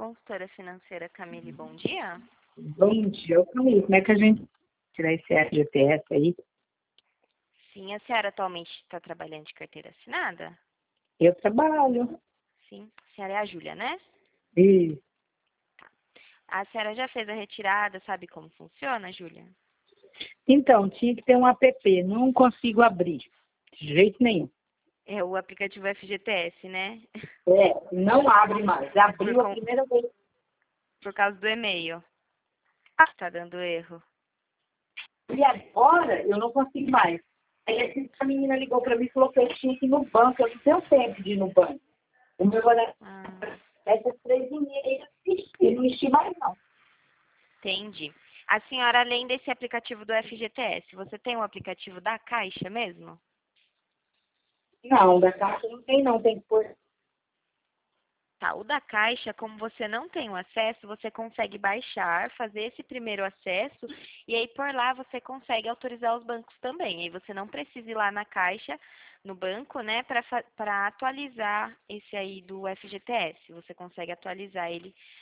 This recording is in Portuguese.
Consultora financeira Camille, bom dia. Bom dia, Camille. Como é que a gente tirar esse FGTS aí? Sim, a senhora atualmente está trabalhando de carteira assinada? Eu trabalho. Sim, a senhora é a Júlia, né? E, A senhora já fez a retirada, sabe como funciona, Júlia? então, tinha que ter um app. Não consigo abrir. De jeito nenhum. É o aplicativo FGTS, né? Não abre mais. Por, Abriu a con- primeira vez. por causa do e-mail que está dando erro. E agora eu não consigo mais. Aí a menina ligou para mim e falou que eu tinha que ir no banco. Eu não tenho tempo de ir no banco. O meu horário Ah, é essas 3h30. E não enchi mais, não. entendi. A senhora, além desse aplicativo do FGTS, você tem um aplicativo da Caixa mesmo? Não, da caixa não tem, não. Tem que pôr. Tá, o da Caixa, como você não tem o acesso, você consegue baixar, fazer esse primeiro acesso e aí por lá você consegue autorizar os bancos também. Aí você não precisa ir lá na Caixa, no banco, né, para atualizar esse aí do FGTS. Você consegue atualizar ele